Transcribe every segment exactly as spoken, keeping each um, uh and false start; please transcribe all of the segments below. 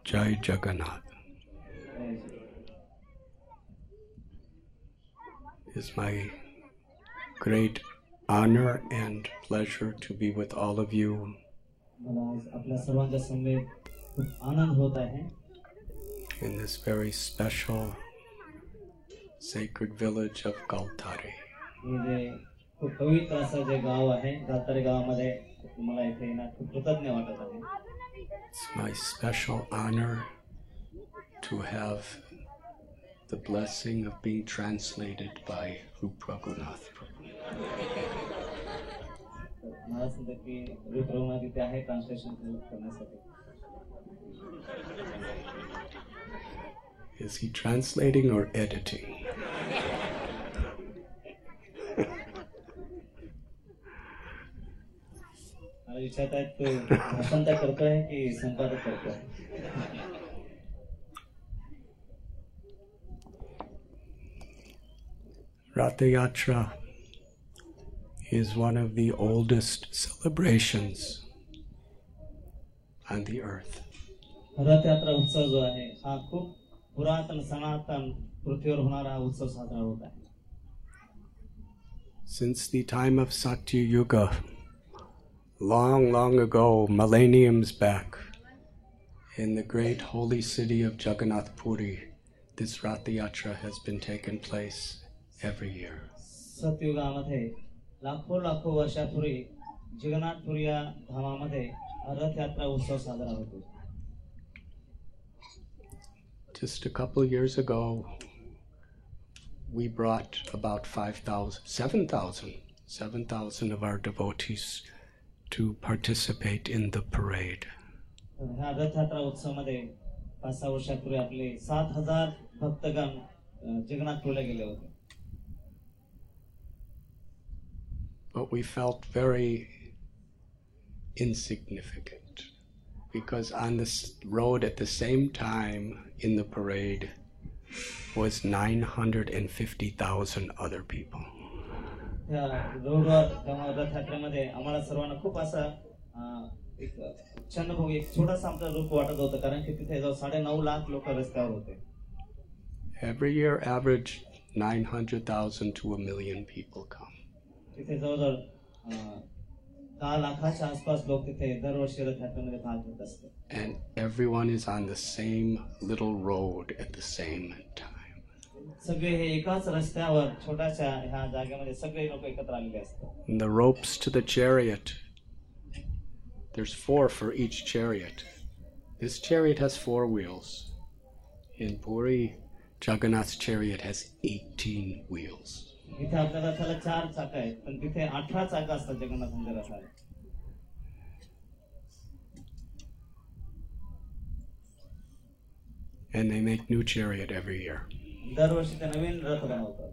Jai Jagannath. It's my great honor and pleasure to be with all of you in this very special sacred village of Galtari. It's my special honor to have the blessing of being translated by Rup Raghunath Prabhu. Is he translating or editing? Ratha Yatra is one of the oldest celebrations on the earth. रथ यात्रा उत्सव जो आहे हा खूप पुरातन सनातन पृथ्वीवर होणारा हा उत्सव साजरा होत आहे. Since the time of Satya Yuga, long, long ago, millenniums back, in the great holy city of Jagannath Puri, this Ratha Yatra has been taking place every year. सतयुगामध्ये लाखो लाखो वर्षापूर्वी जगन्नाथपुरी या धामामध्ये रथ यात्रा उत्सव साजरा होतो. Just a couple of years ago, we brought about five thousand, seven thousand, seven thousand of our devotees to participate in the parade. ह्या रथ यात्रा उत्सवामध्ये पाच सहा वर्षापूर्वी आपले सात हजार भक्तगण जगन्नाथपुरीला गेले होते. But we felt very insignificant because on this road at the same time in the parade was nine hundred fifty thousand other people. या रोडवर किंवा रथ यात्रेमध्ये आम्हाला सर्वांना खूप असा एक क्षणभोग एक छोटासा आमचा रूप वाटत होतं कारण की तिथे जवळ साडे नऊ लाख लोक रस्त्यावर होते. Every year average nine hundred thousand to a million people come. तिथे जवळजवळ दहा लाखाच्या आसपास लोक तिथे दरवर्षी रथ यात्रेमध्ये भाग घेत असतात. And everyone is on the same little road at the same time. सगळे हे एकाच रस्त्यावर छोट्याशा ह्या जागेमध्ये सगळे लोक एकत्र आलेले असतात. And the ropes to the chariot, there's four for each chariot. This chariot has four wheels. In Puri, Jagannath's chariot has eighteen wheels. इथे आपल्या रथाला चार चाक आहेत पण तिथे अठरा चाक असतात जगन्नाथांच्या रथाला. And they make new chariot every year. दरवर्षी ते नवीन रथ बनवतात.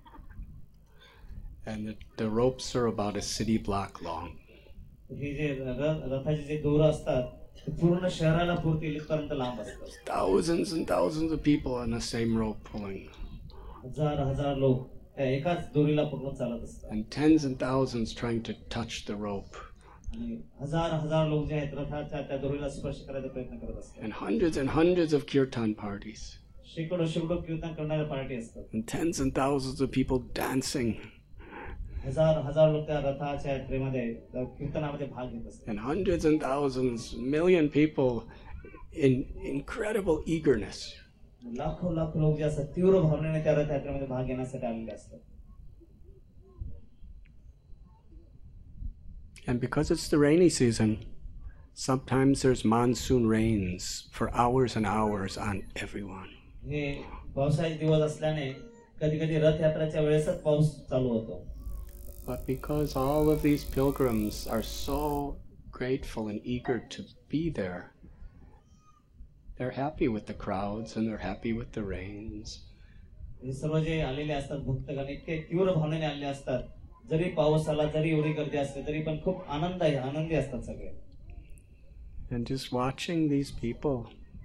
And the, the ropes are about a city block long. हे जे रथाचे जे दोर असतात ते पूर्ण शहराला पुरतील इथपर्यंत लांब असतात. Thousands and thousands of people on the same rope pulling. हजार हजार लोक त्या एकाच दोरीला पकडून चालत असतात. And tens and thousands trying to touch the rope. आणि हजार हजार लोक जे आहेत रथाच्या त्या दोरीला स्पर्श करायचा प्रयत्न करत असतात. And hundreds and hundreds of kirtan parties. शेकडो शेकडो कीर्तन करणाऱ्या पार्टी असतात. And tens and thousands of people dancing. हजार हजार लोक त्या रथाच्या यात्रेमध्ये कीर्तनामध्ये भाग घेत असतात. And hundreds and thousands, million people in incredible eagerness. लाखो लाख लोक जे असतात तीव्र भावनेने त्या रथ यात्रेमध्ये भाग घेण्यासाठी आलेले असतात. And because it's the rainy season, sometimes there's monsoon rains for hours and hours on everyone. हे पावसाचे दिवस असल्याने कधी कधी रथ यात्रेच्या वेळेसच पाऊस चालू होतो. But because all of these pilgrims are so grateful and eager to be there, they're happy with the crowds and they're happy with the rains. हे सर्व जे आलेले असतात भक्तगण इतके तीव्र भावनेने आलेले असतात जरी पाऊस आला जरी एवढी गर्दी असते तरी पण खूप आनंद आहे आनंदी असतात सगळे. And just watching these people,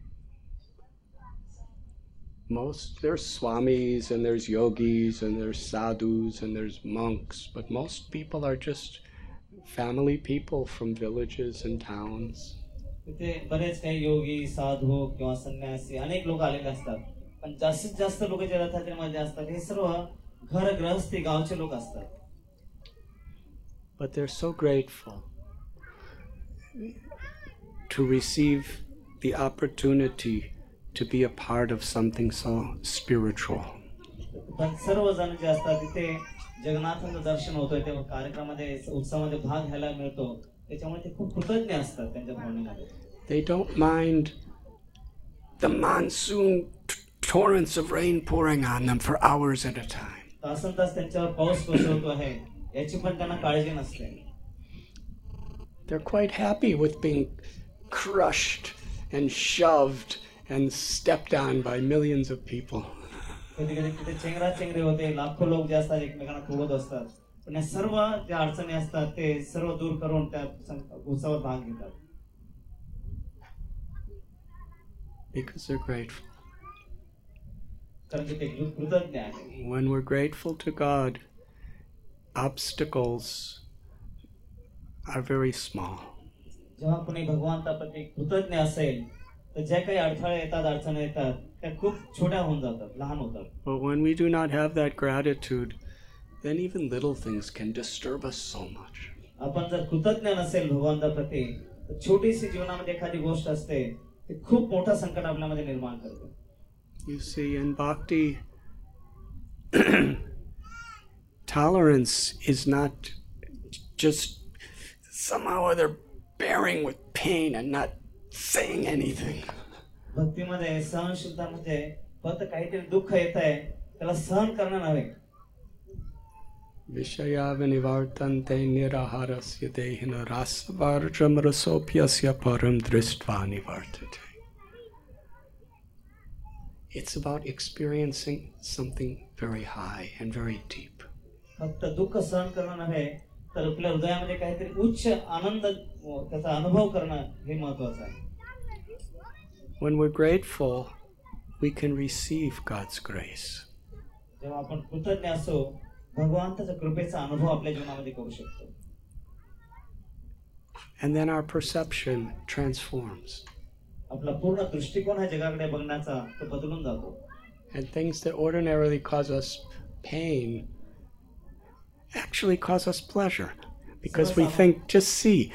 most there's swamis and there's yogis and there's sadhus and there's monks, but most people are just family people from villages and towns. तिथे बरेच काही योगी साधू किंवा संन्यासी अनेक लोक आलेले असतात, पण जास्तीत जास्त लोक जे रथयात्रेमध्ये असतात हे सर्व घर गृहस्थी गावचे लोक असतात. But they're so grateful to receive the opportunity to be a part of something so spiritual. पण सर्वजण जे असतात तिथे जगन्नाथांचं दर्शन होतोय, त्या कार्यक्रमामध्ये उत्सवामध्ये भाग घ्यायला मिळतो, त्याच्यामुळे ते खूप कृतज्ञ असतात त्यांच्या भावनेमध्ये. They don't mind the monsoon torrents of rain pouring on them for hours at a time. तासन तास त्यांच्यावर पाऊस कोसळतो आहे याची पण त्यांना काळजी नसते. They're quite happy with being crushed and shoved and stepped on by millions of people. कधी कधी तिथे चेंगरा चेंगरी होते, लाखो लोक जे असतात एकमेकांना खूपच असतात, पण या सर्व ज्या अडचणी असतात ते सर्व दूर करून त्या उत्सवात भाग घेतात. Because they're grateful. कारण की ते कृतज्ञ आहेत. When we're grateful to God, obstacles are very small. जेव्हा कोणी भगवंताप्रती कृतज्ञ असेल तर जे काही अडथळे येतात, अडचणी येतात, त्या खूप छोट्या होऊन जातात, लहान होतात. But when we do not have that gratitude, then even little things can disturb us so much. आपण जर कृतज्ञ नसेल भगवंताप्रती तर छोटीशी जीवनामध्ये एखादी गोष्ट असते ती खूप मोठा संकट आपल्यामध्ये निर्माण करते. You see, in bhakti, tolerance is not just somehow or other bearing with pain and not saying anything. भक्तीमध्ये सहनशीलता म्हणजे फक्त काहीतरी दुःख येत आहे त्याला सहन करणं नव्हे. Vishaya vinivartante niraharasya dehina rasavarjam rasopyasya param drishtva nivartate. It's about experiencing something very high and very deep. फक्त दुःख सहन करणं नव्हे तर आपल्या हृदयामध्ये काहीतरी उच्च आनंद त्याचा अनुभव करणं हे महत्त्वाचं आहे. When we're grateful, we can receive God's grace. जेव्हा आपण कृतज्ञ असो भगवंताच्या कृपेचा अनुभव आपल्या जीवनामध्ये करू शकतो. And then our perception transforms. आपला पूर्ण दृष्टिकोन हा जगाकडे बघण्याचा तो बदलून जातो. And things that ordinarily cause us pain actually cause us pleasure. Because we think, just see,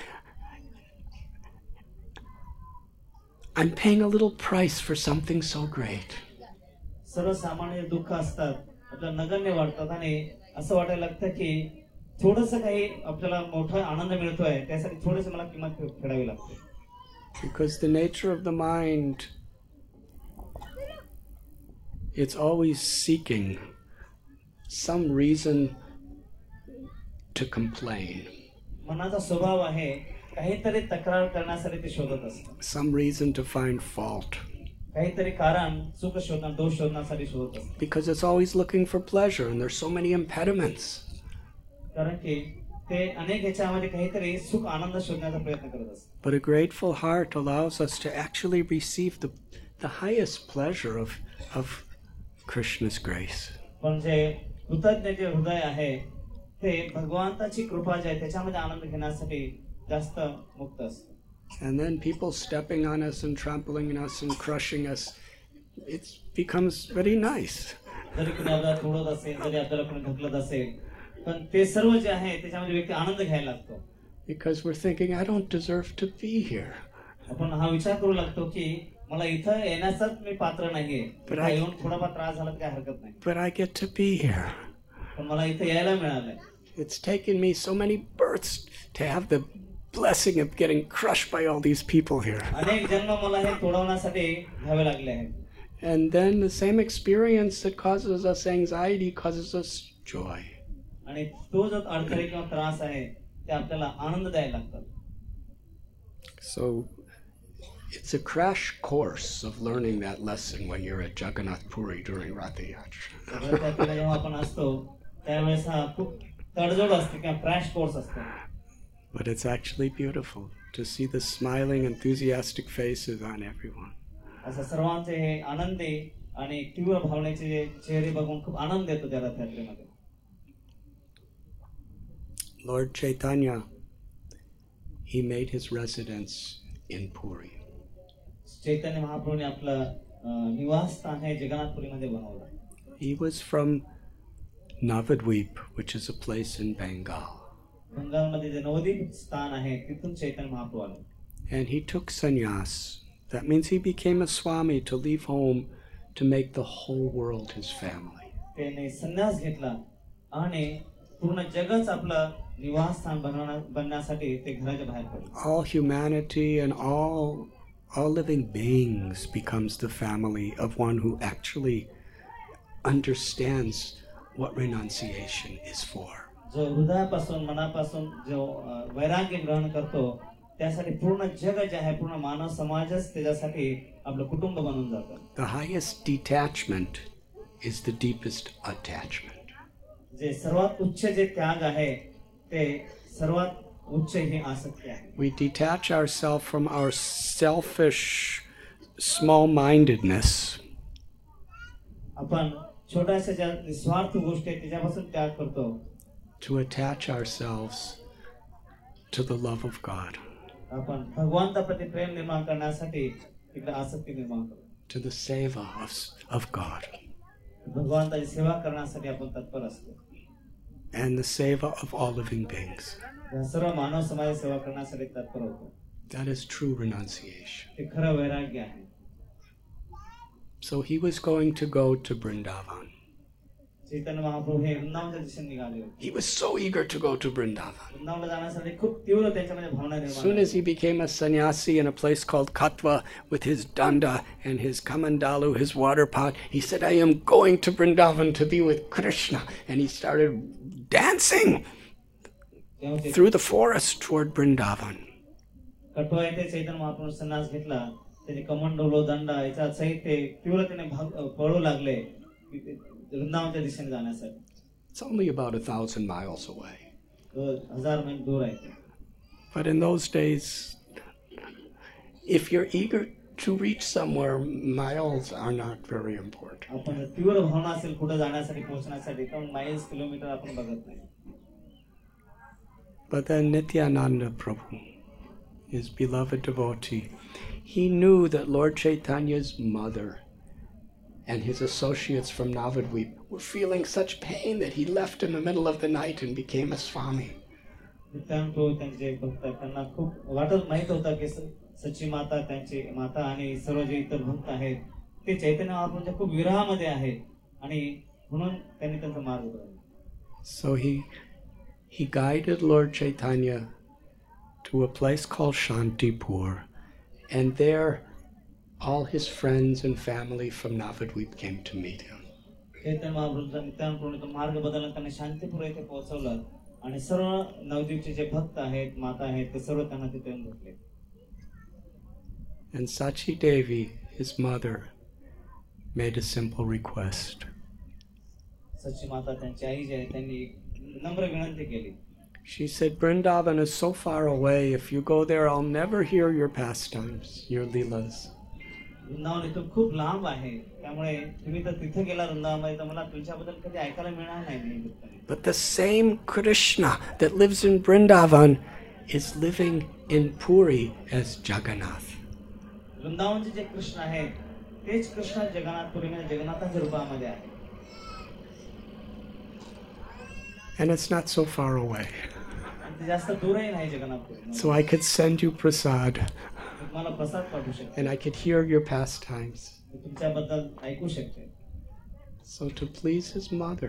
I'm paying a little price for something so great. सर्वसामान्य दुःख असतात, आपल्याला नगण्य वाटतात आणि असं वाटायला लागतं की थोडंसं काही आपल्याला मोठा आनंद मिळतोय त्यासाठी थोडीशी मला किंमत फेडावी लागते. Because the nature of the mind, it's always seeking some reason to complain. मनाचा स्वभाव आहे काहीतरी तक्रार करण्यासाठी ते शोधत असतं. Some reason to find fault. काहीतरी कारण चूक शोधणं, दोष शोधण्यासाठी शोधत असतं. Because it's always looking for pleasure and there's so many impediments. कारण की ते अनेक ह्याच्यामध्ये काहीतरी सुख आनंद शोधण्याचा प्रयत्न करत असतात. But a grateful heart allows us to actually receive the, the highest pleasure of, of Krishna's grace. पण जे कृतज्ञ जे हृदय आहे ते भगवंताची कृपा जी आहे त्याच्यामध्ये आनंद घेण्यासाठी जास्त मुक्त असतं. And then people stepping on us and trampling on us and crushing us, it becomes very nice. जरी कोणी आपल्याला तोडत असेल, जरी आपल्याला कोणी ढकलत असेल, पण ते सर्व जे आहे त्याच्यामध्ये व्यक्ती आनंद घ्यायला लागतो. Because we're thinking, I don't deserve to be here. आपण हा विचार करू लागतो की मला इथं येण्याचाच मी पात्र नाहीये, पण येऊन थोडाफार त्रास झाला तर काय हरकत नाही, But I get to be here. पण मला इथं यायला मिळालंय. It's taken me so many births to have the blessing of getting crushed by all these people here. अनेक जन्म मला हे तोडवण्यासाठी घ्यावे लागले आहेत. And then the same experience that causes us anxiety causes us joy. आणि तो जो अडथळे किंवा त्रास आहे ते आपल्याला आनंद द्यायला लागतात. So it's a crash course of learning that lesson when you're at Jagannath Puri during Rath Yatra. जेव्हा आपण असतो त्यावेळेस हा खूप तडजोड असते किंवा क्रॅश कोर्स असतो. But it's actually beautiful to see the smiling, enthusiastic faces on everyone. असं सर्वांचे हे आनंदी आणि तीव्र भावनेचे जे चेहरे बघून खूप आनंद येतो त्या रथयात्रेमध्ये. Lord Chaitanya, he made his residence in Puri. चैतन्य महाप्रभूने आपलं अं, निवासस्थान हे जगन्नाथपुरीमध्ये बनवलं. He was from Navadvip, which is a place in Bengal. बंगालमध्ये जे नवद्वीप स्थान आहे तिथून चैतन्य महाप्रभू आले. And he took sannyas. That means he became a Swami to leave home to make the whole world his family. त्याने संन्यास घेतला आणि पूर्ण जगच आपलं निवासस्थान बनवण्या बनण्यासाठी ते घराच्या बाहेर पडले. All humanity and all all living beings becomes the family of one who actually understands what renunciation is for. जो हृदयापासून मनापासून जो अं, वैराग्य ग्रहण करतो त्यासाठी पूर्ण जग जे आहे पूर्ण मानव समाजच त्याच्यासाठी आपलं कुटुंब बनून जातं. The highest detachment is the deepest attachment. जे सर्वात उच्च जे त्याग आहे ते सर्वात उच्च ही आसक्ती आहे. We detach ourselves from our selfish, small-mindedness. आपण छोट्याशा ज्या निस्वार्थ गोष्टी आहेत त्याच्यापासून त्याग करतो. To attach ourselves to the love of God, आपण भगवंताप्रती प्रेम निर्माण करण्यासाठी तिकडे आसक्ती निर्माण करतो. to the seva of, of God, भगवंताची सेवा करण्यासाठी आपण तत्पर असतो. and the seva of all living beings. या सर्व मानव समाजाची सेवा करण्यासाठी तत्पर होतो. That is true renunciation. ते खरं वैराग्य आहे. So he was going to go to Vrindavan. Chaitanya Mahaprabhu हे वृंदावनच्या दिशेने निघाले होते. He was so eager to go to Vrindavan. वृंदावनला जाण्यासाठी खूप तीव्र त्यांच्यामध्ये भावना As निर्माण soon as झाली. he became a sannyasi in a place called Katwa with his danda and his kamandalu, his water pot, he said, I am going to Vrindavan to be with Krishna. And he started dancing तेव्हा ते through the forest toward Vrindavan. कटवा येथे चैतन्य महाप्रभू संन्यास घेतला. त्याचे कमंडलो दंडा याच्या सहित ते तीव्रतेने भाग- पळू लागले वृंदावनच्या दिशेने जाण्यासाठी. It's only about a thousand miles away. तो हजार मैल दूर आहे. But in those days, if you're eager to reach somewhere, miles are not very important. आपण जर तीव्र भावना असेल कुठे जाण्यासाठी पोहोचण्यासाठी तर माइल्स किलोमीटर आपण बघत नाही. But then Nityananda Prabhu, his beloved devotee, he knew that Lord Chaitanya's mother and his associates from Navadvip were feeling such pain that he left in the middle of the night and became a Swami. Nityanand प्रभू त्यांचे भक्त आहेत. त्यांना खूप वाटत माहित होता की स- सची माता त्यांची माता आणि सर्व जे इतर भक्त आहेत ते चैतन्य महाप्रभूंच्या खूप विरहामध्ये आहेत आणि म्हणून त्यांनी त्यांचा मार्ग बदलला. So he he guided Lord Chaitanya to a place called Shantipur, and there all his friends and family from Navadvip came to meet him. चैतन्य महाप्रभूंचा नित्यानंद प्रभूंचा मार्ग बदलला. त्यांनी शांतीपूर येथे पोहोचवलं आणि सर्व नवद्वीपचे जे भक्त आहेत माता आहेत ते सर्व त्यांना तिथे येऊन भेटले. And Sachi Devi, his mother, made a simple request. सची माता त्यांची आई जी आहे त्यांनी एक नम्र विनंती केली. She said, Vrindavan is so far away. If you go there, I'll never hear your pastimes, your leelas. Vrindavan इथून खूप लांब आहे त्यामुळे तुम्ही तर तिथे गेला वृंदावनमध्ये तर मला तुमच्याबद्दल कधी ऐकायला मिळणार नाही नेहमी. But the same Krishna that lives in Vrindavan is living in Puri as Jagannath. वृंदावनचे जे कृष्ण आहे तेच कृष्ण जगन्नाथपुरीमध्ये जगन्नाथाच्या रूपामध्ये आहे. And it's not so far away. आणि ते जास्त दूरही नाही Jagannathpuri. So I could send you prasad तुम्हाला प्रसाद पाठवू शकते. and I could hear your pastimes. मी तुमच्याबद्दल ऐकू शकते. So to please his mother,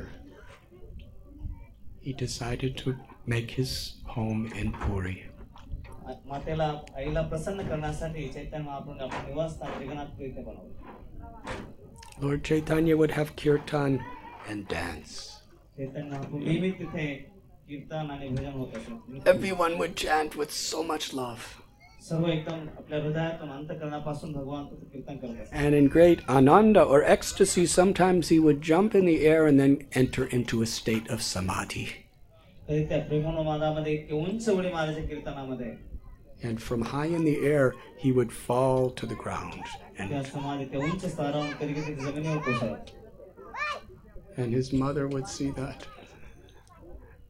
he decided to make his home in Puri. मातेला आईला प्रसन्न करण्यासाठी चैतन्य महाप्रभूंनी आपलं निवासस्थान जगन्नाथपुरी इथे बनवलं. Lord Chaitanya would have kirtan and dance. Chaitanya Mahaprabhu नेहमी तिथे कीर्तन आणि भजन होत असे. Everyone would chant with so much love. सर्व एकदम आपल्या हृदयातून अंतःकरणापासून भगवंताचं कीर्तन करत असतात. And in great ananda or ecstasy, sometimes he would jump in the air and then enter into a state of samadhi. कधी त्या प्रेमोन्मादामध्ये इतके उंच उडी मारायच्या कीर्तनामध्ये And from high in the air, he would fall to the ground. त्या And, समाधी त्या उंच स्तरावरून कधी कधी जमिनीवर कोसळत. and his mother would see that.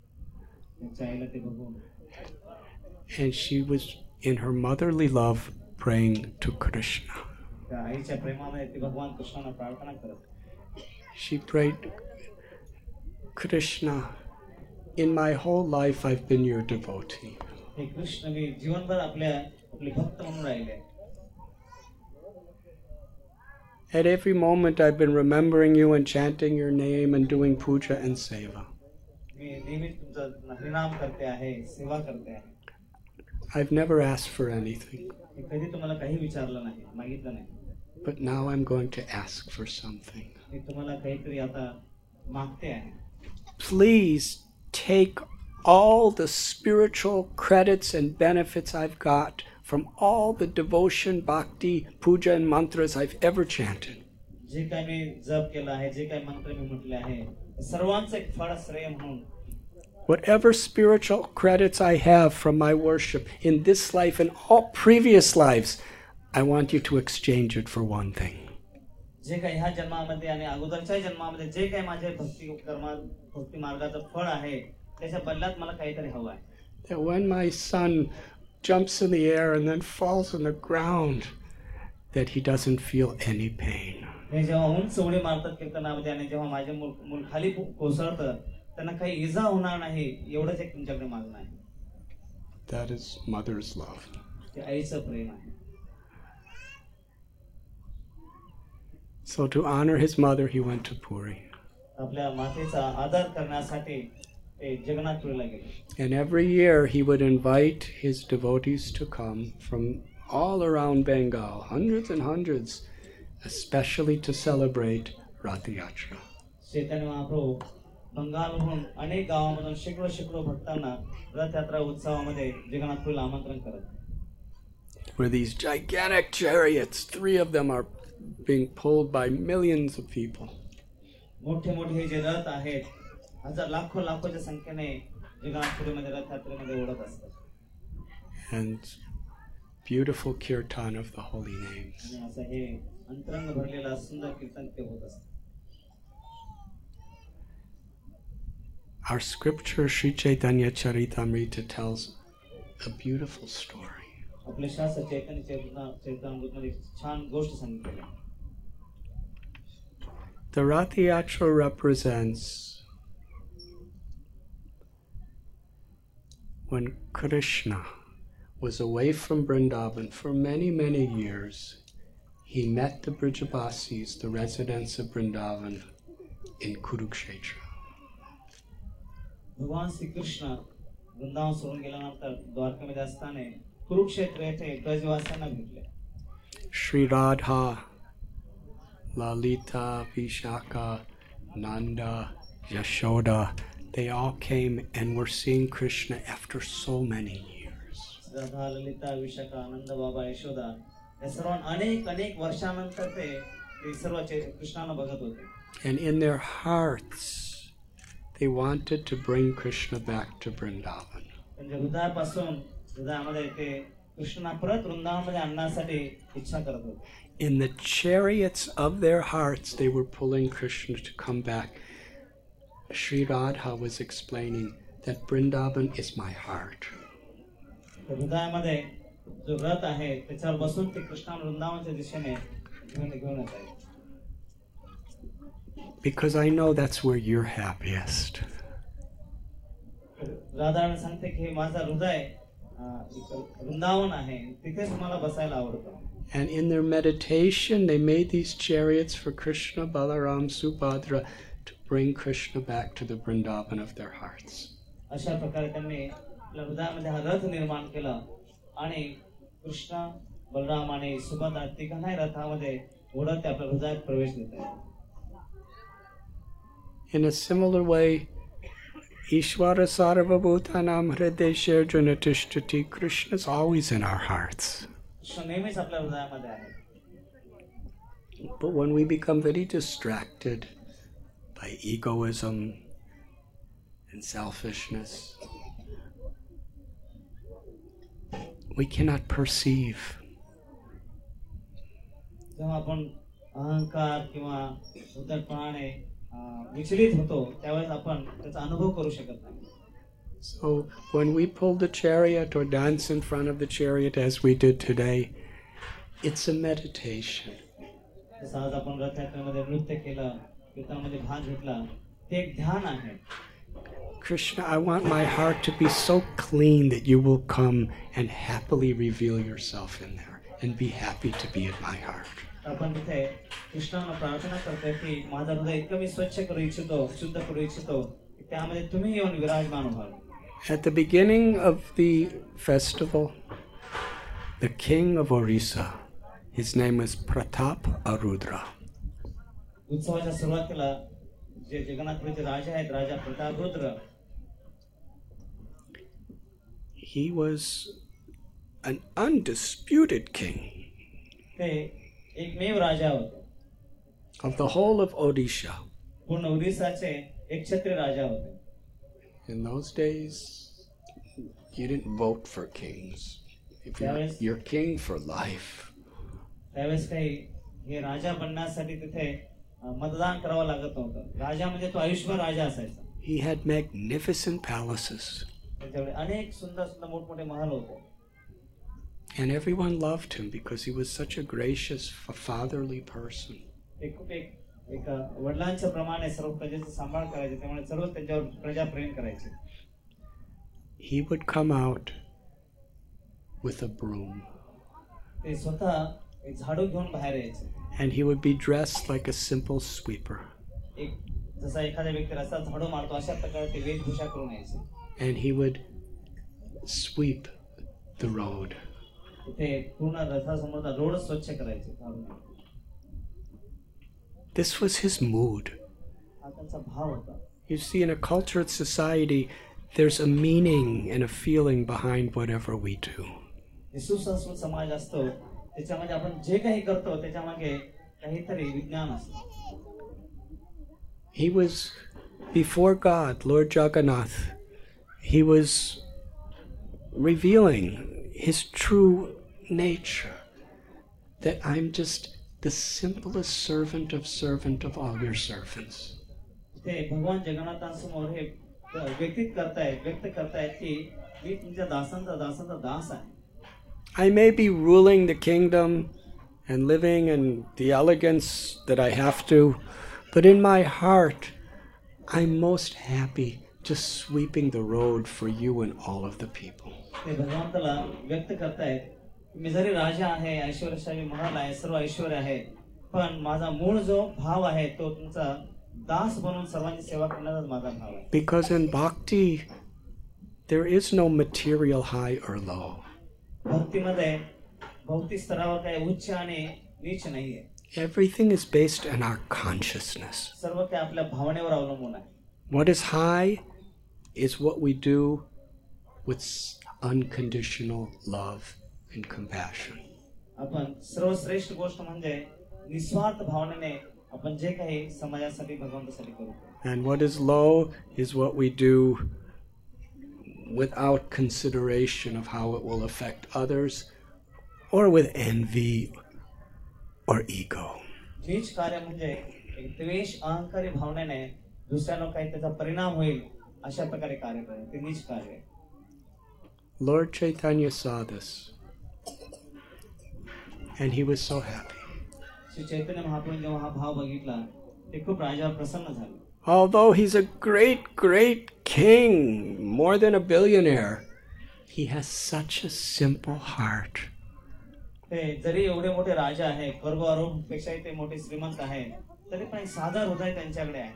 त्यांच्या आईला ते बघून And she was, in her motherly love, praying to Krishna. त्या आईच्या प्रेमामध्ये ती भगवान कृष्णाला प्रार्थना करत. She prayed, Krishna, in my whole life I've been your devotee. हे कृष्ण मी जीवनभर आपल्या आपले भक्त म्हणून राहिले. At every moment I've been remembering you and chanting your name and doing puja and seva. मी नेहमी तुमचा हरिनाम करते आहे, सेवा करते आहे. I've never asked for anything. मी कधी तुम्हाला काही विचारलं नाही, मागितलं नाही. But now I'm going to ask for something. मी तुम्हाला काहीतरी आता मागते आहे. Please take all the spiritual credits and benefits I've got from all the devotion, bhakti, puja and mantras I've ever chanted. जे काय मी जप केला आहे, जे काय मंत्र मी म्हटले आहे, सर्वांचं एक फळ श्रेय म्हणून. Whatever spiritual credits I have from my worship in this life and all previous lives, I want you to exchange it for one thing. जे काही ह्या जन्मामध्ये आणि अगोदरच्या जन्मामध्ये जे काही माझे भक्ती कर्म भक्ती मार्गाचं फळ आहे, त्याच्या बदल्यात मला काहीतरी हवं आहे. That when my son jumps in the air and then falls on the ground, that he doesn't feel any pain. हे जेव्हा उंच उडी मारतात कीर्तनामध्ये आणि जेव्हा माझे मूल मूल खाली कोसळतं, त्यांना काही इजा होणार नाही, एवढंच एक तुमच्याकडे मागणं आहे. That is mother's love. ते आईचं प्रेम आहे. So to honor his mother, he went to Puri. आपल्या मातेचा आदर करण्यासाठी ते जगन्नाथपुरीला गेले. And every year he would invite his devotees to come from all around Bengal, hundreds and hundreds, especially to celebrate Rath Yatra. Chaitanya Mahaprabhu बंगालहून अनेक गावांमधून शेकडो शेकडो भक्तांना रथ यात्रा उत्सवामध्ये जगन्नाथपुरीला आमंत्रण करत. Where these gigantic chariots, three of them are being pulled by millions of people. मोठे मोठे हे जे रथ आहेत, हजार लाखो लाखोच्या संख्येने जगन्नाथपुरीमध्ये रथ यात्रेमध्ये ओढत असतात. And beautiful kirtan of the holy names. आणि असं हे अंतरंग भरलेला सुंदर कीर्तन ते होत असतं. Our scripture, Sri Chaitanya Charitamrita, tells a beautiful story. आपले शास्त्र चैतन्य चरितामृतमध्ये छान गोष्ट सांगितली आहे. The Rath Yatra represents when Krishna was away from Vrindavan for many, many years. He met the Brijabasis, the residents of Vrindavan, in Kurukshetra. भगवान श्री कृष्ण वृंदावन सोडून गेल्यानंतर द्वारकेमध्ये असताना कुरुक्षेत्र येथे ब्रजवासियांना भेटले. Sri Radha, Lalita, Vishaka, Nanda, Yashoda, they all came and were seeing Krishna after so many years. Radha, Lalita, Vishakha, नंद बाबा, यशोदा या सर्वांना अनेक अनेक वर्षानंतर ते ते सर्व कृष्णाला बघत होते. And in their hearts, they wanted to bring Krishna back to Vrindavan. त्यांच्या हृदयापासून हृदयामध्ये ते कृष्णा परत वृंदावनमध्ये आणण्यासाठी इच्छा करत होते. In the chariots of their hearts, they were pulling Krishna to come back. Sri Radha was explaining that Vrindavan is my heart. हृदयामध्ये जो रथ आहे त्याच्यावर बसून ते कृष्णा वृंदावनच्या दिशेने घेऊन घेऊन येत आहेत. Because I know that's where you're happiest. Radharani सांगते की माझा हृदय वृंदावन आहे, तिथेच मला बसायला आवडतं. And in their meditation, they made these chariots for Krishna, Balaram, Subhadra to bring Krishna back to the Vrindavan of their hearts. अशा प्रकारे त्यांनी आपल्या हृदयामध्ये हा रथ निर्माण केला आणि कृष्ण, बलराम आणि सुभद्रा तिघांनाही रथामध्ये ओढत आपल्या हृदयात प्रवेश देत आहेत. In a similar way, Ishvara Sarvabhutanam Hrideshya Janatishthati, Krishna is always in our hearts. Krishna नेहमीच आपल्या हृदयामध्ये आहे. But when we become very distracted by egoism and selfishness, we cannot perceive. जेव्हा आपण अहंकार किंवा उद्धटपणाने विचलित होतो त्यावेळेस आपण त्याचा अनुभव करू शकत नाही. So when we pull the chariot or dance in front of the chariot as we did today, It's a meditation. जसं आज आपण रथयात्रेमध्ये नृत्य केलं, कीर्तनामध्ये भाग घेतला, ते एक ध्यान आहे. Krishna, I want my heart to be so clean that you will come and happily reveal yourself in there and be happy to be in my heart. आपण तिथे कृष्णाला प्रार्थना करतोय की माझं हृदय इतकं मी स्वच्छ करू इच्छितो, शुद्ध करू इच्छितो, त्यामध्ये तुम्ही येऊन विराजमान व्हाल. At the beginning of the festival, the king of Orissa, his name was Pratap Arudra. उत्सवाच्या सुरुवातीला जे जगन्नाथपुरीचे राजा आहेत, राजा Pratap Rudra, he was an undisputed king ते एकमेव राजा होते. of the whole of Odisha. पूर्ण ओरिसाचे एक क्षत्रिय राजा होते. In those days, you didn't vote for kings. If you're, you're king for life. त्यावेळेस काही हे राजा बनण्यासाठी तिथे मतदान करावं लागत नव्हतं. राजा म्हणजे तो आयुष्यभर राजा असायचा. He had magnificent palaces. त्याच्याकडे अनेक सुंदर सुंदर मोठमोठे महल होते. And everyone loved him because he was such a gracious, fatherly person. ते खूप एक एक वडिलांच्या प्रमाणे सर्व प्रजेचा सांभाळ करायचे, त्यामुळे सर्व त्यांच्यावर प्रजा प्रेम करायचे. He would come out with a broom. ते स्वतः एक झाडू घेऊन बाहेर यायचे. And he would be dressed like a simple sweeper. एक जसा एखाद्या व्यक्ती रस्ता झाडू मारतो अशा प्रकारे ते वेशभूषा करून यायचे. And he would sweep the road. ते पूर्ण रथासमोरचा रोड स्वच्छ करायचे. This was his mood. हा त्यांचा भाव होता. You see, in a cultured society, there's a meaning and a feeling behind whatever we do. सुसंस्कृत समाज असतो, त्याच्यामध्ये आपण जे काही करतो त्याच्यामागे काहीतरी विज्ञान असतं. He was before God, Lord Jagannath. He was revealing his true nature, that I'm just the simplest servant of servant of all your servants. ते भगवान जगन्नाथांसमोर हे व्यक्तित करतायत, व्यक्त करतायत की मी तुमच्या दासांचा दासांचा दास आहे. I may be ruling the kingdom and living in the elegance that I have to, but in my heart, I'm most happy just sweeping the road for you and all of the people. ते भगवंताला व्यक्त करतायत, मी जरी राजा आहे, ऐश्वर्यशाली महल आहे, सर्व ऐश्वर्य आहे, पण माझा मूळ जो भाव आहे तो तुमचा दास बनून सर्वांची सेवा करण्याचाच माझा भाव आहे. Because in bhakti, there is no material high or low. भक्तीमध्ये भौतिक स्तरावर काही उच्च आणि नीच नाहीये. Everything is based on our consciousness. सर्व काही आपल्या भावनेवर अवलंबून आहे. What is high is what we do with unconditional love and compassion. आपण सर्वश्रेष्ठ गोष्ट म्हणजे निस्वार्थ भावनेने आपण जे काही समाजासाठी भगवंतासाठी करू. And what is low is what we do without consideration of how it will affect others or with envy or ego. नीच कार्य म्हणजे एक द्वेष अहंकारी भावनेने दुसऱ्यांना काही त्याचा परिणाम होईल अशा प्रकारे कार्य करणे, ते नीच कार्य आहे. Lord Chaitanya saw this and he was so happy. Shri Chaitanya Mahaprabhu जेव्हा हा भाव बघितला ते खूप राजावर प्रसन्न झाले. Although he's a great, great king, more than a billionaire, he has such a simple heart. ते जरी एवढे मोठे राजा आहे, गर्व आरोप पेक्षा ते मोठे श्रीमंत आहे, तरी पण साधा हृदय त्यांच्याकडे आहे.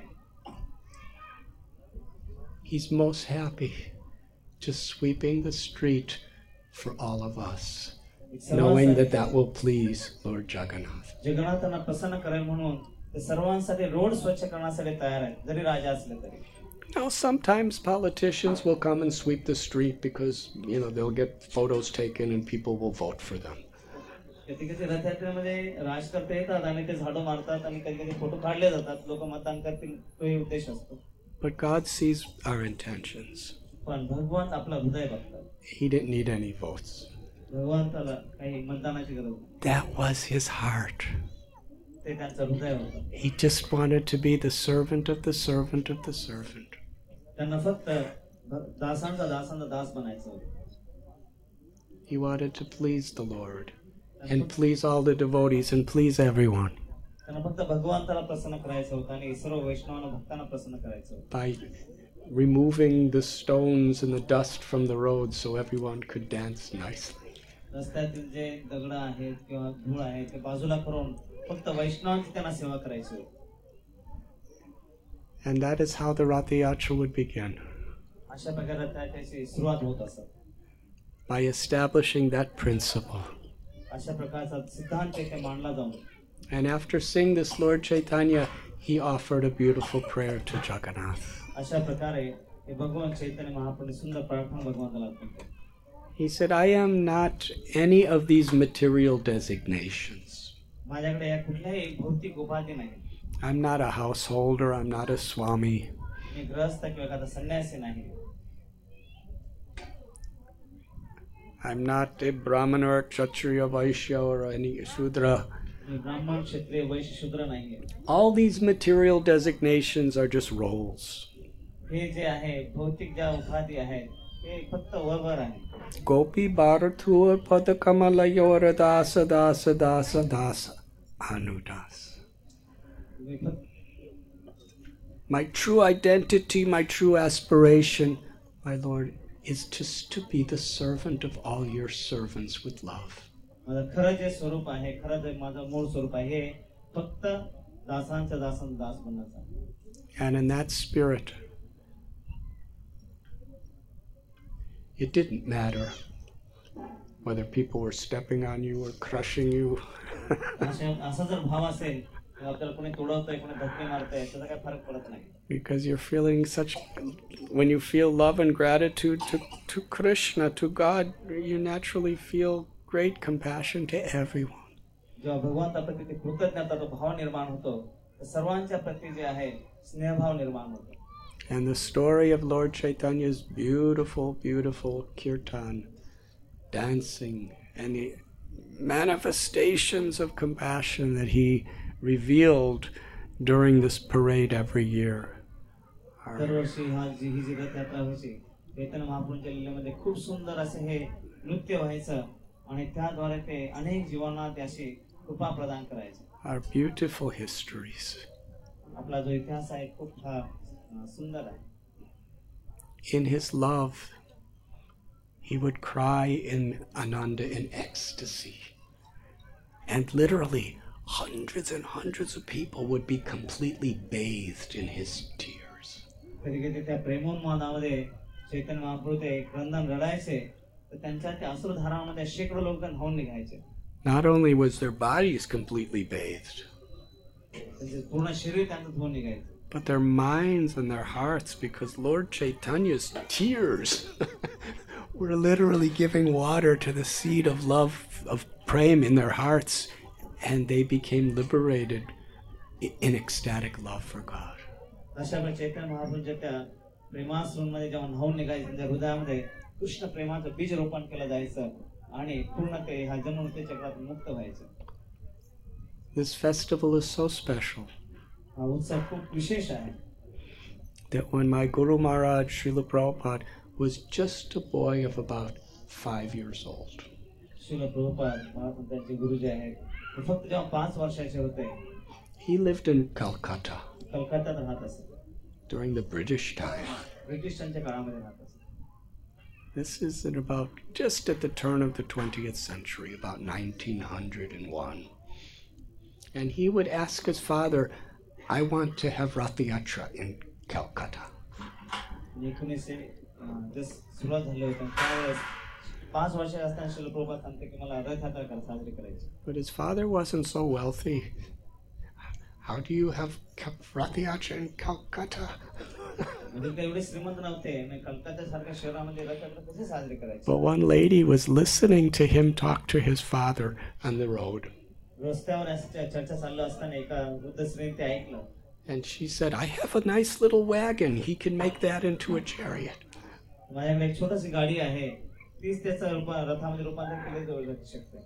He's most happy just sweeping the street for all of us, knowing that that will please Lord Jagannath. जगन्नाथांना प्रसन्न करेल म्हणून ते सर्वांसाठी रोड स्वच्छ करण्यासाठी तयार आहेत, जरी राजा असले तरी. Now, sometimes politicians will come and sweep the street because, you know, they'll get photos taken and people will vote for them. कधी कधी रथयात्रेमध्ये राजकर्ते येतात आणि ते झाडू मारतात आणि कधी कधी फोटो काढले जातात, लोक मतदान करतील, तोही उद्देश असतो. But God sees our intentions. पण भगवान आपलं हृदय बघतात. He didn't need any votes. भगवंताला काही मतदानाची गरज नाही. That was his heart. ते त्यांचं हृदय होतं. He just wanted to be the servant of the servant of the servant. त्यांना फक्त दासांचा दासांचा दास बनायचं होतं. He wanted to please the Lord and please all the devotees and please everyone त्यांना फक्त भगवंताला प्रसन्न करायचं होतं आणि सर्व वैष्णवांना भक्तांना प्रसन्न करायचं होतं. by removing the stones and the dust from the road so everyone could dance nicely. रस्त्यातील जे दगड आहेत किंवा धूळ आहे ते बाजूला करून फक्त वैष्णवांची त्यांना सेवा करायची होती. And that is how the Rath Yatra would begin. अशा प्रकारे त्याची सुरुवात होत असत. By establishing that principle. अशा प्रकारचा सिद्धांत इथे मांडला जाऊन. And after seeing this Lord Chaitanya, he offered a beautiful prayer to Jagannath. अशा प्रकारे हे भगवान चैतन्य महाप्रभू सुंदर प्रार्थना भगवंताला अर्पण केली. He said, I am not any of these material designations. माझ्याकडे या कुठल्याही भौतिक उपाधी नाही. I'm not a householder, I'm not a swami. मी गृहस्थ किंवा एखादा संन्यासी नाही. I'm not a brahmana or kshatriya, vaishya or any shudra. मी ब्राह्मण क्षत्रिय वैश्य शूद्र नाही. All these material designations are just roles. हे जे आहे भौतिक ज्या उपाधी आहेत हे फक्त वरवर आहे. Gopi bharatur padakamalayora dasa dasa dasa dasa anudas. My true identity, my true aspiration, my Lord, is just to be the servant of all your servants with love. माझं खरं जे स्वरूप आहे, खरं जे माझं मूळ स्वरूप आहे हे फक्त दासांच्या दासांचा दास बनण्याचं. And in that spirit, it didn't matter whether people were stepping on you or crushing you. असा जर भाव असेल आपल्याला कोणी तोडवतंय कोणी धक्के मारतंय त्याचा काही फरक पडत नाही. Because you're feeling such, when you feel love and gratitude to, to Krishna, to God, you naturally feel great compassion to everyone. जेव्हा भगवंताप्रती ते कृतज्ञता तो भाव निर्माण होतो तर सर्वांच्या प्रती जे आहे स्नेहभाव निर्माण होतो. And the story of Lord Chaitanya's beautiful, beautiful kirtan, dancing, and the manifestations of compassion that he revealed during this parade every year. दरवर्षी हा जी ही जी रथयात्रा व्हायची चैतन्य महाप्रभूंच्या लीलेमध्ये खूप सुंदर असे हे नृत्य व्हायचं आणि त्याद्वारे ते अनेक जीवांना त्याशी कृपा प्रदान करायचे. Our beautiful histories. आपला जो इतिहास आहे खूप सुंदर आहे. In his love, he would cry in ananda, in ecstasy, and literally hundreds and hundreds of people would be completely bathed in his tears. कधी-कधी त्या प्रेमोन्मादामध्ये चैतन्य महाप्रभू ते क्रंदन रडायचे तर त्यांच्या त्या अश्रुधारामध्ये शेकडो लोक न्हाऊन निघायचे. Not only was their bodies completely bathed, त्यांचे पूर्ण शरीर त्यांचं धुवून निघायचं. But their minds and their hearts, because Lord Chaitanya's tears were literally giving water to the seed of love, of prem in their hearts, and they became liberated in ecstatic love for God. अशा प्रकारे चैतन्य महाप्रभूंच्या त्या प्रेमाश्रूंमध्ये जेव्हा न्हाऊन निघायचं त्यांच्या हृदयामध्ये कृष्ण प्रेमाचं बीज रोपण केलं जायचं आणि पूर्ण ते ह्या जन्ममृत्यू चक्रात मुक्त व्हायचं. This festival is so special. हा उत्सव खूप विशेष आहे. That when my Guru Maharaj, Srila Prabhupada, was just a boy of about five years old. Srila Prabhupada महाराज गुरु जे आहेत ते फक्त जेव्हा पाच वर्षाचे होते. He lived in Calcutta. कलकत्त्यात राहत असत. During the British time. ब्रिटिशांच्या काळामध्ये राहत असत. This is at about just at the turn of the twentieth century, about nineteen hundred one. And he would ask his father, I want to have Rath Yatra in Calcutta. एकोणीसशे जस सुरुवात झाली होती त्यावेळेस पाच वर्ष असताना श्रील प्रभुपाद सांगते की मला रथ यात्रा साजरी करायची. But his father wasn't so wealthy. How do you have Rath Yatra in Calcutta? एवढे श्रीमंत नव्हते आणि कलकत्त्यासारख्या शहरामध्ये रथ यात्रा कशी साजरी करायची. But one lady was listening to him talk to his father on the road. रस्त्यावर चर्चा चालू असताना एका वृद्ध स्त्रीने ते ऐकलं. And she said, I have a nice little wagon. He can make that into a chariot. माझ्याकडे एक छोटीशी गाडी आहे तीच त्याचं रथामध्ये रूपांतर केले जाऊ शकते.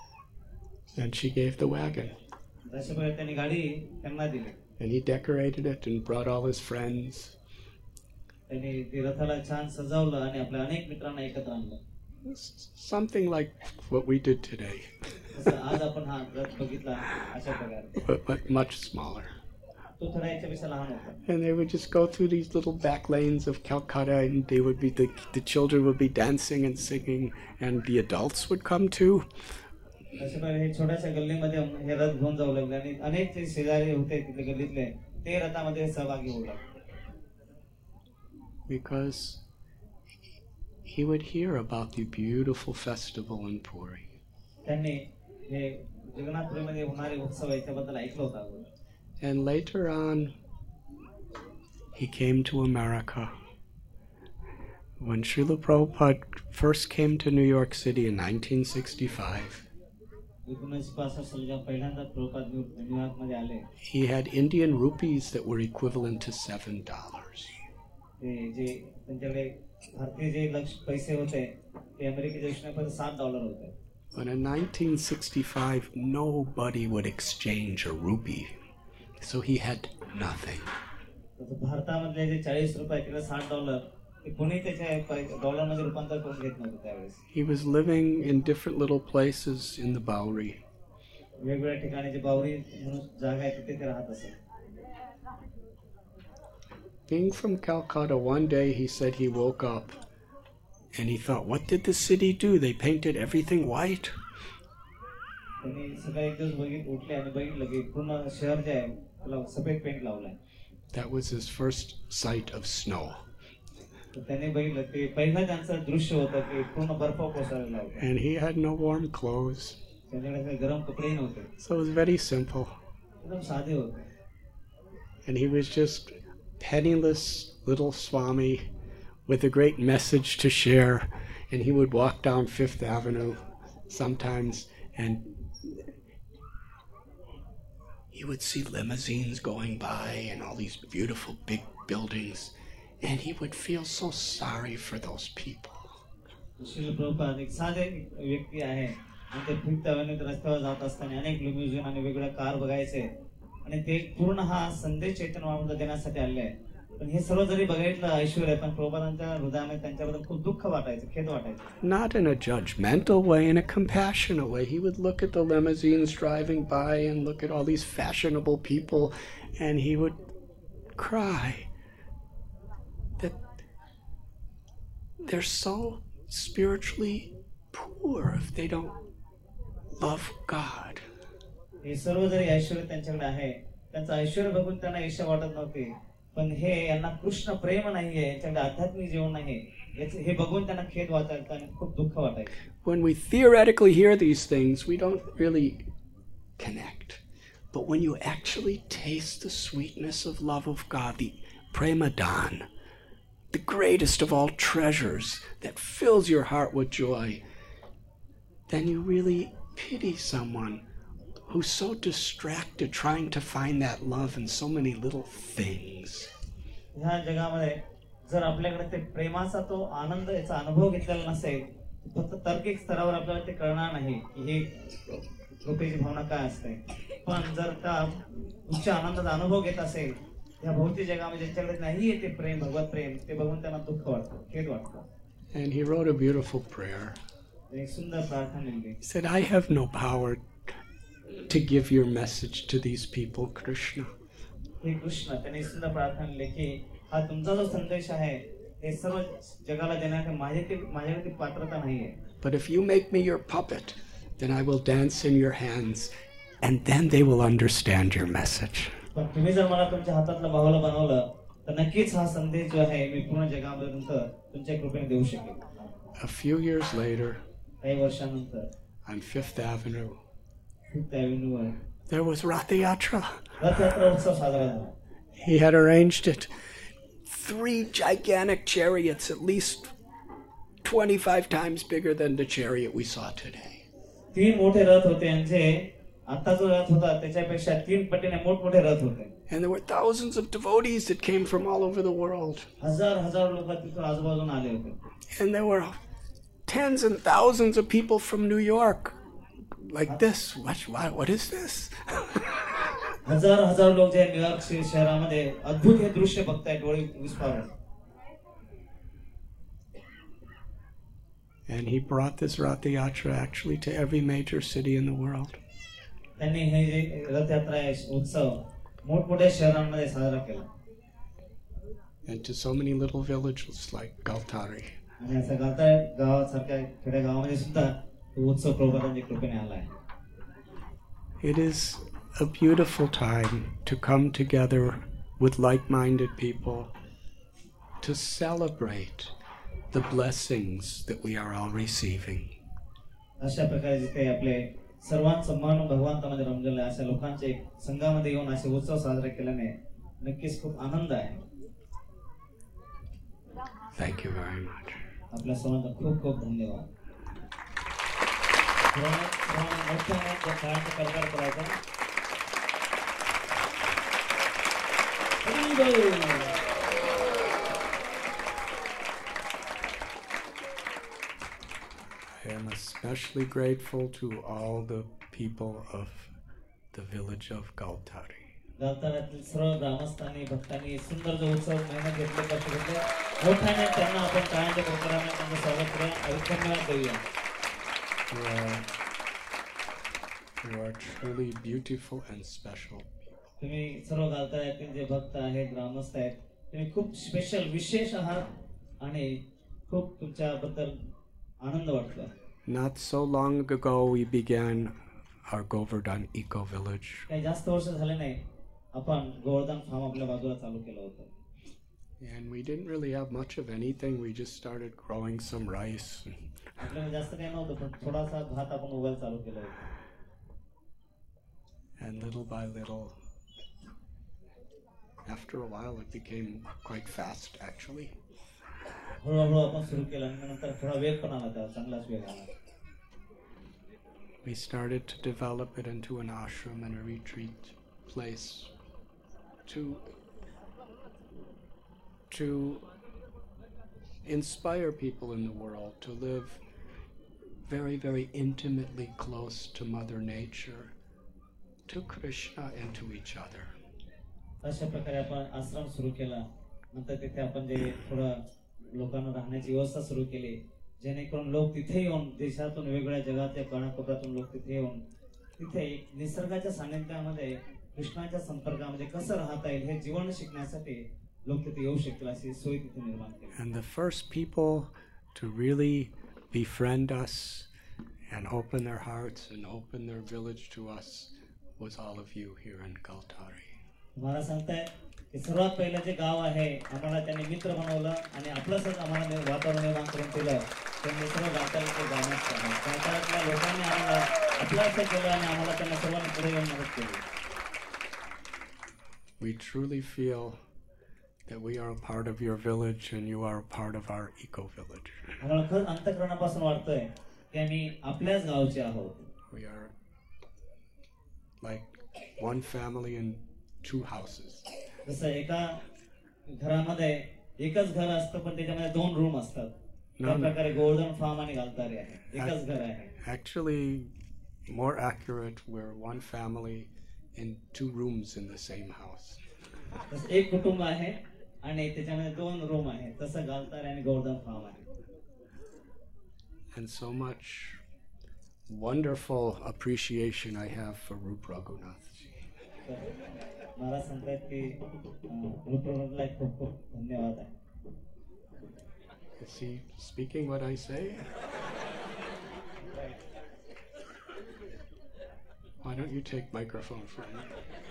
And she gave the wagon. अशा प्रकारे त्यांनी गाडी त्यांना दिली. And he decorated it and brought all his friends. त्यांनी ती रथाला छान सजवलं आणि आपल्या अनेक मित्रांना एकत्र आणलं. Something like what we did today. तसं आज आपण हा रथ बघितला अशा प्रकारे, but, but much smaller. तो थोडा याच्यापेक्षा लहान होता. And they would just go through these little back lanes of Calcutta, and they would be the the children would be dancing and singing, and the adults would come too. अशा प्रकारे हे छोट्याशा गल्लीमध्ये हे रथ घेऊन जाऊ लागले आणि अनेक जे शेजारी होते तिथे गल्लीतले ते रथामध्ये सहभागी होऊ लागले. Because he would hear about the beautiful festival in Puri. त्यांनी हे जगन्नाथपुरीमध्ये होणारे उत्सव याच्याबद्दल ऐकलं होतं. And later on, he came to America. When Srila Prabhupada first came to New York City in nineteen sixty-five, he had Indian rupees that were equivalent to seven dollars. But in nineteen sixty-five, nobody would exchange a rupee. So he had nothing. भारतामधले जे चाळीस रुपये किंवा साठ dollar ते कोणी त्याच्या डॉलरमध्ये रूपांतर करून घेत नव्हतं त्यावेळेस. He was living in different little places in the Bowery. वेगवेगळ्या ठिकाणी जे बावरी म्हणून जागा आहे तिथे ते राहत असे. Being from Calcutta, one day he said he woke up and he thought, what did the city do? They painted everything white. त्यांनी सकाळी एक दिवस बघित उठले आणि बघितलं की पूर्ण शहर जे आहे त्याला सफेद पेंट लावलाय. That was his first sight of snow. त्यांनी बघितलं ते पहिलं त्यांचं दृश्य होतं की पूर्ण बर्फ कोसळलेला होता. And he had no warm clothes. त्यांच्याकडे काही गरम कपडे नव्हते. So it was very simple. एकदम साधे होते. And he was just penniless little Swami with a great message to share. And he would walk down Fifth Avenue sometimes and he would see limousines going by and all these beautiful big buildings, and he would feel so sorry for those people. Srila Prabhupada एक साधे व्यक्ती आहे आणि ते fifth avenue रस्त्यावर जात असताना अनेक लिम्युझिन आणि वेगवेगळ्या कार बघायचे आणि ते पूर्ण हा संदेश चैतन्य महाप्रभूंना देण्यासाठी आले आहे. पण हे सर्व जरी बघितलं ऐश्वर्य पण प्रभुपादांच्या हृदयामध्ये त्यांच्याबद्दल खूप दुःख वाटायचं, खेद वाटायचं. Not in a judgmental way, in a compassionate way. He would look at the limousines driving by and look at all these fashionable people, and he would cry that they're so spiritually poor if they don't love God. हे सर्व जरी ऐश्वर्य त्यांच्याकडे आहे, त्यांचं ऐश्वर्य बघून त्यांना ईर्ष्या वाटत नव्हती, पण हे यांना कृष्ण प्रेम नाहीये, यांच्याकडे आध्यात्मिक जीवन नाही, हे बघून त्यांना खेद वाटायचं आणि खूप दुःख वाटायचं. When we theoretically hear these things, we don't really connect. But when you actually taste the sweetness of love of God, the premadan, the greatest of all treasures that fills your heart with joy, then you really pity someone who's so distracted trying to find that love in so many little things. ह्या जगामध्ये जर आपल्याकडे ते प्रेमाचा तो आनंद याचा अनुभव घेतलेला नसेल, फक्त तार्किक स्तरावर आपल्याला ते कळणार नाही की हे कृपेची भावना काय असते. पण जर त्या उच्च आनंदाचा अनुभव घेत असेल या भौतिक जगामध्ये ज्यांच्याकडे नाहीये ते प्रेम, भगवत प्रेम, ते बघून त्यांना दुःख वाटतं, खेद वाटतं. And he wrote a beautiful prayer. एक सुंदर प्रार्थना लिहिली. He said, I have no power to give your message to these people, Krishna. हे कृष्ण, त्यांनी सुंदर प्रार्थना लिहिली की हा तुमचा जो संदेश आहे हे सर्व जगाला देण्यासाठी माझ्याकडे माझ्याकडे पात्रता नाहीये. But if you make me your puppet, then I will dance in your hands, and then they will understand your message. पण तुम्ही जर मला तुमच्या हातातलं बाहुलं बनवलं तर नक्कीच हा संदेश जो आहे मी पूर्ण जगापर्यंत तुमच्या कृपेने देऊ शकेन. A few years later, काही वर्षानंतर on Fifth Avenue, Fifth Avenue were there was Rath Yatra. रथ यात्रा उत्सव साजरा झाला. He had arranged it. Three gigantic chariots, at least twenty-five times bigger than the chariot we saw today. तीन मोठे रथ होते यांचे, आता जो रथ होता त्याच्यापेक्षा तीन पटीने मोठमोठे रथ होते. And there were thousands of devotees that came from all over the world. हजार हजार लोक तिथून आजूबाजून आले होते. And there were tens and thousands of people from New York. Like this. What, what, what is this? हजार हजार लोक जे New York शहरामध्ये अद्भुत हे दृश्य बघतायत डोळे विस्फारून. And he brought this Rath Yatra actually to every major city in the world. त्यांनी हे जे रथ यात्रा उत्सव मोठमोठ्या शहरांमध्ये साजरा केला. And to so many little villages like Galtari. आणि असं गावतार गावासारख्या खेड्या गावामध्ये सुद्धा तो उत्सव प्रभुपादांच्या कृपेने आला आहे. It is a beautiful time to come together with like-minded people to celebrate the blessings that we are all receiving. अशा प्रकारे जिथे आपले सर्वांचं मन भगवंतामध्ये रमलेलं आहे, अशा लोकांच्या एक संघामध्ये येऊन असे उत्सव साजरे केल्याने नक्कीच खूप आनंद आहे. Thank you very much. आपल्या सर्वांना खूप खूप धन्यवाद. I am especially grateful to all the people of the village of Galtari. गावतारातील सर्व ग्रामस्थांनी भक्तांनी सुंदर जो उत्सव मेहनत घेतले कष्ट घेतले मोठ्याने त्यांना आपण टाळ्यांच्या प्रकाराने त्यांचं स्वागत करूया, धन्यवाद देऊया. You are, you are truly beautiful and special people. तुम्ही सर्व गावतारातील जे भक्त आहेत ग्रामस्थ आहेत तुम्ही खूप स्पेशल विशेष आहात आणि खूप तुमच्याबद्दल आनंद वाटतो. Not so long ago we began our Govardhan Eco Village. काही जास्त वर्ष झाले नाही आपण गोवर्धन फार्म आपल्या बाजूला चालू केलं होतं. And we didn't really have much of anything. We just started growing some rice. आपल्याला जास्त काही नव्हतं पण थोडासा भात आपण उगायला चालू केलं होतं. And little by little, after a while, it became quite fast actually. हळूहळू आपण सुरू केलं आणि नंतर थोडा वेग पण आला त्याला, चांगलाच वेग आला. We started to develop it into an ashram and a retreat place to to inspire people in the world to live very, very intimately close to Mother Nature, to Krishna and to each other. अशा प्रकारे आपण आश्रम सुरू केला. नंतर तिथे आपण जे थोडं लोकांना राहण्याची व्यवस्था सुरू केली जेणेकरून लोक तिथे येऊन देशातून वेगवेगळ्या जगातल्या कानाकोपऱ्यातून लोक तिथे येऊन तिथे निसर्गाच्या सानिध्यामध्ये कृष्णाच्या संपर्कामध्ये कसं राहता येईल हे जीवन शिकण्यासाठी लोक तिथे येऊ शकतील अशी सोय तिथे निर्माण केली. And the first people to really befriend us and open their hearts and open their village to us was all of you here in Galtari. मला सांगताय की सर्वात पहिलं जे गाव आहे आम्हाला त्यांनी मित्र बनवलं आणि आपलंच आम्हाला वातावरण निर्माण करून दिलं. त्यांनी सर्व गावतालीचे गावच गावतातल्या लोकांनी आम्हाला आपलं केलं आणि आम्हाला त्यांना सर्वांनी पुढे येऊन मदत केली. We truly feel that we are a part of your village and you are a part of our eco village. आम्हाला खरंच अंतःकरणापासून वाटतंय की आम्ही आपल्याच गावचे आहोत. We are like one family in two houses. जसं एका घरामध्ये एकच घर असतं पण त्याच्यामध्ये दोन रूम असतात. त्या प्रकारे गोवर्धन फार्म आणि गालतारी आहे, एकच घर आहे. Actually, more accurate, we're one family in two rooms in the same house. तसं एक कुटुंब आहे आणि त्याच्यामध्ये दोन रूम आहेत. तसं गालतारी आणि गोवर्धन फार्म आहे. And so much wonderful appreciation I have for Rup Raghunath ji. मला सांगतात की रूप रघुनाथला खूप खूप धन्यवाद आहे. Is he speaking what I say? Why don't you take microphone from me?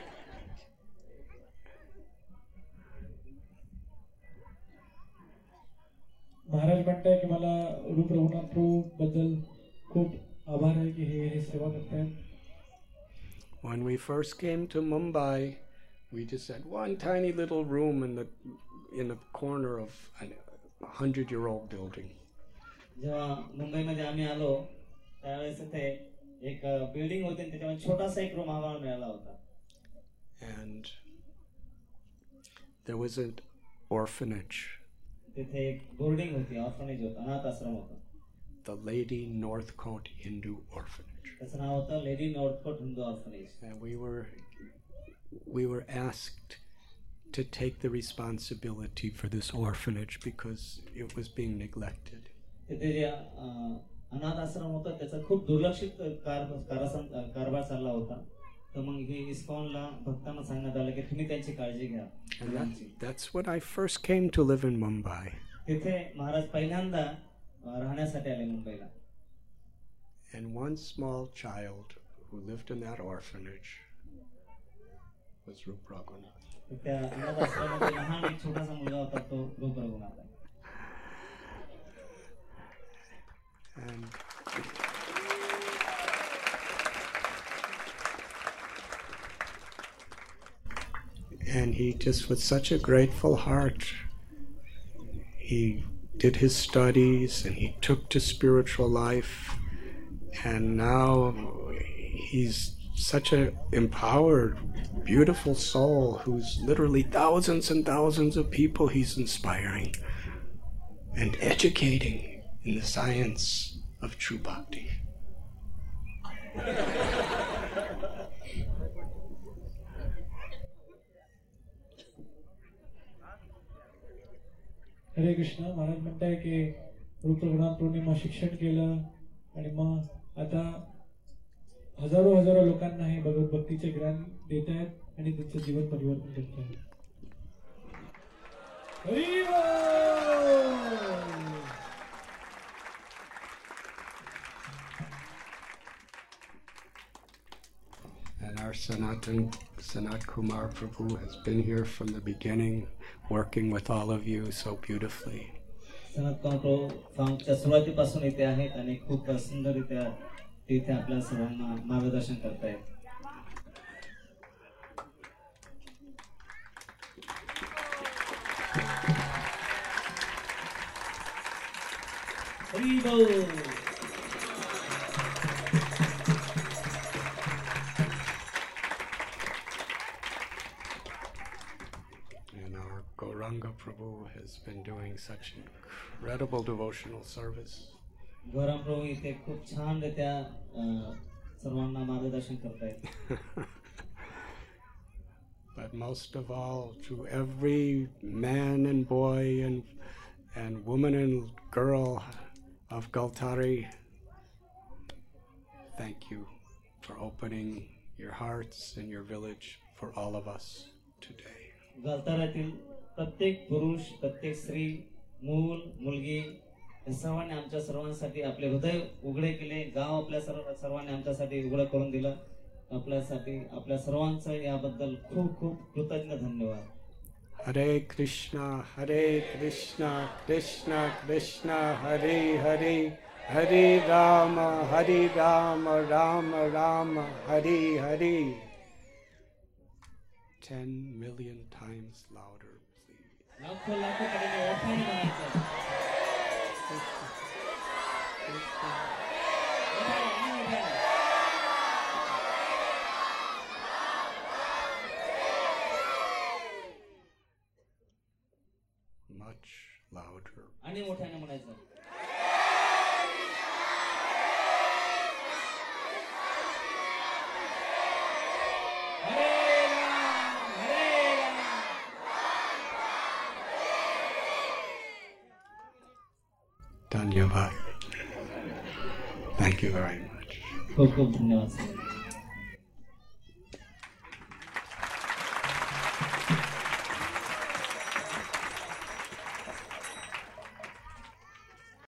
महाराज म्हणताय की मला रूप रघुनाथ प्रभू बद्दल खूप आभार आहे की हे हे सेवा करतायत. When we first came to Mumbai, we just had one tiny little room in the in the corner of a hundred-year-old building. जेव्हा मुंबईमध्ये आम्ही आलो त्यावेळेस ते एक बिल्डिंग होती त्याच्यामध्ये छोटासा एक रूम आम्हाला मिळाला होता. And there was an orphanage. तिथे एक बोर्डिंग होती, ऑर्फनेज होता, अनाथ आश्रम होता. The Lady Northcote Hindu Orphanage. त्याचं नाव होतं lady Northcote Hindu orphanage. And we were we were asked to take the responsibility for this orphanage because it was being neglected. तिथे जे अं, अनाथ आश्रम होता त्याचा खूप दुर्लक्षित कार कारसन कारभार चालला होता. तर मग हे इस्कॉनला भक्तांना सांगण्यात आलं की तुम्ही त्यांची काळजी घ्या. And that, that's when I first came to live in Mumbai. तिथे महाराज पहिल्यांदा अं, राहण्यासाठी आले मुंबईला. And one small child who lived in that orphanage was Rup Raghunath. त्या अनाथ आश्रमामध्ये लहान एक छोटासा मुलगा होता तो रूप Raghunath. And and he just with such a grateful heart, he did his studies and he took to spiritual life, and now he's such an empowered, beautiful soul who's literally thousands and thousands of people he's inspiring and educating in the science of true bhakti. हरे कृष्ण. महाराज म्हणताय की रूप रघुनाथ प्रभूंनी मग शिक्षण केलं आणि मग आता हजारो हजारो लोकांना हे भगवत भक्तीचे ज्ञान देत आहेत आणि त्यांचं जीवन परिवर्तन करत आहेत. हरी बोल. And our Sanatan, Sanat Kumar Prabhu has been here from the beginning, working with all of you so beautifully. Sanat Kumar प्रभू फार्मच्या सुरुवातीपासून इथे आहेत आणि खूप सुंदररित्या तिथे आपल्या सर्वांना मार्गदर्शन करतायत. हरी बोल. And our Gauranga Prabhu has been doing such incredible devotional service. गौरव प्रभू इथे खूप छान रित्या सर्वांना मार्गदर्शन करतायत. But most of all, to every man and boy and and woman and girl of Galtari, thank you for opening your hearts and your village for all of us today. गालतारातील प्रत्येक पुरुष, प्रत्येक स्त्री, मूल, मुलगी या सर्वांनी आमच्या सर्वांसाठी आपले हृदय उघडे केले. गाव आपल्या सर्व सर्वांनी आमच्यासाठी उघडं करून दिलं. आपल्यासाठी आपल्या सर्वांचं याबद्दल खूप खूप कृतज्ञ धन्यवाद. Hare Krishna, Hare Krishna, Krishna Krishna, Hare Hare, Hare Rama, Hare Rama, Rama Rama, Hare Hare. Ten million times louder, please. लाखो लाखो कडे ओठाने म्हणायचं. Much louder. आणि मोठ्याने म्हणायचं. हरे राम, हरे Ram. Dhanyavad. Thank you very much. खूप खूप धन्यवाद.